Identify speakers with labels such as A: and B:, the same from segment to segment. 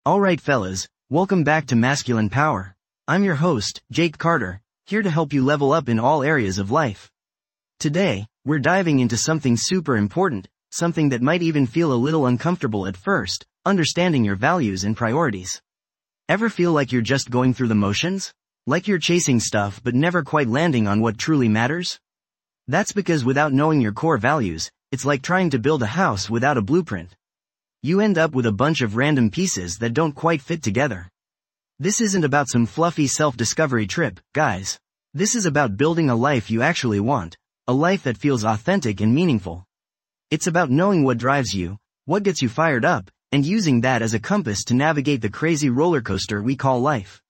A: Alright fellas, welcome back to Masculine Power. I'm your host, Jake Carter, here to help you level up in all areas of life. Today, we're diving into something super important, something that might even feel a little uncomfortable at first, understanding your values and priorities. Ever feel like you're just going through the motions? Like you're chasing stuff but never quite landing on what truly matters? That's because without knowing your core values, it's like trying to build a house without a blueprint. You end up with a bunch of random pieces that don't quite fit together. This isn't about some fluffy self-discovery trip, guys. This is about building a life you actually want, a life that feels authentic and meaningful. It's about knowing what drives you, what gets you fired up, and using that as a compass to navigate the crazy roller coaster we call life.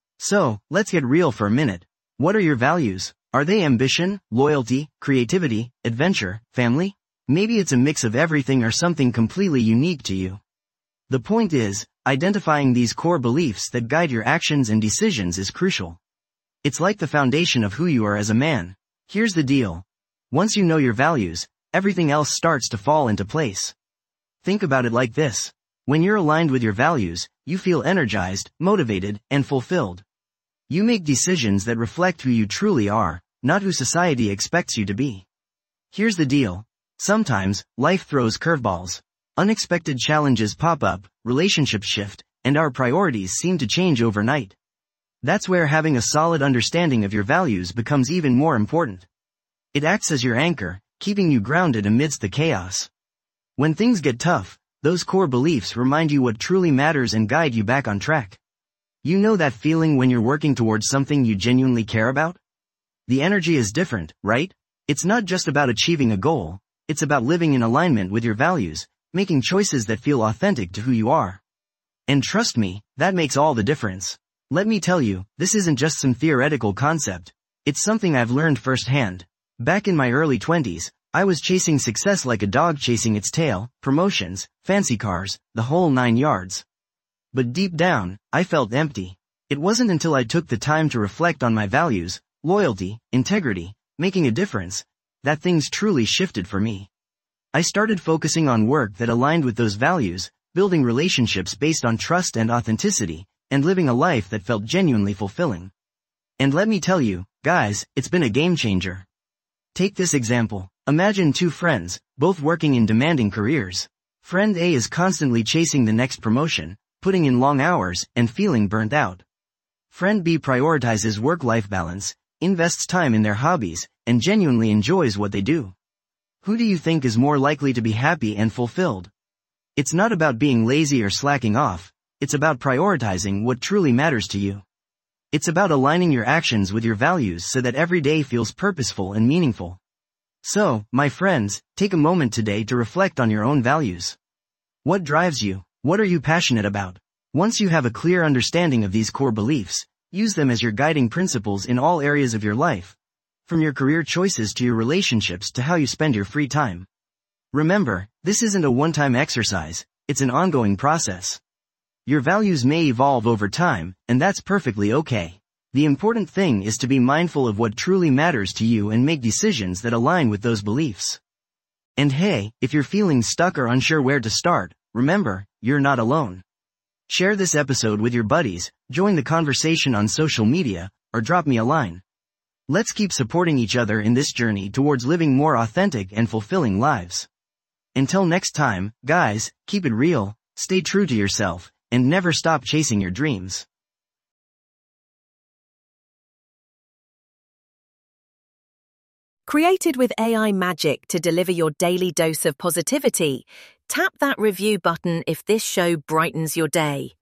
A: So, let's get real for a minute. What are your values? Are they ambition, loyalty, creativity, adventure, family? Maybe it's a mix of everything or something completely unique to you. The point is, identifying these core beliefs that guide your actions and decisions is crucial. It's like the foundation of who you are as a man. Here's the deal. Once you know your values, everything else starts to fall into place. Think about it like this. When you're aligned with your values, you feel energized, motivated, and fulfilled. You make decisions that reflect who you truly are, not who society expects you to be. Here's the deal. Sometimes, life throws curveballs. Unexpected challenges pop up, relationships shift, and our priorities seem to change overnight. That's where having a solid understanding of your values becomes even more important. It acts as your anchor, keeping you grounded amidst the chaos. When things get tough, those core beliefs remind you what truly matters and guide you back on track. You know that feeling when you're working towards something you genuinely care about? The energy is different, right? It's not just about achieving a goal. It's about living in alignment with your values, making choices that feel authentic to who you are. And trust me, that makes all the difference. Let me tell you, this isn't just some theoretical concept. It's something I've learned firsthand. Back in my early 20s, I was chasing success like a dog chasing its tail, promotions, fancy cars, the whole 9 yards. But deep down, I felt empty. It wasn't until I took the time to reflect on my values, loyalty, integrity, making a difference, that things truly shifted for me. I started focusing on work that aligned with those values, building relationships based on trust and authenticity, and living a life that felt genuinely fulfilling. And let me tell you, guys, it's been a game changer. Take this example. Imagine two friends, both working in demanding careers. Friend A is constantly chasing the next promotion, putting in long hours, and feeling burnt out. Friend B prioritizes work-life balance, invests time in their hobbies, and genuinely enjoys what they do. Who do you think is more likely to be happy and fulfilled? It's not about being lazy or slacking off, it's about prioritizing what truly matters to you. It's about aligning your actions with your values so that every day feels purposeful and meaningful. So, my friends, take a moment today to reflect on your own values. What drives you? What are you passionate about? Once you have a clear understanding of these core beliefs, use them as your guiding principles in all areas of your life. From your career choices to your relationships to how you spend your free time. Remember, this isn't a one-time exercise, it's an ongoing process. Your values may evolve over time, and that's perfectly okay. The important thing is to be mindful of what truly matters to you and make decisions that align with those beliefs. And hey, if you're feeling stuck or unsure where to start, remember, you're not alone. Share this episode with your buddies, join the conversation on social media, or drop me a line. Let's keep supporting each other in this journey towards living more authentic and fulfilling lives. Until next time, guys, keep it real, stay true to yourself, and never stop chasing your dreams.
B: Created with AI magic to deliver your daily dose of positivity, tap that review button if this show brightens your day.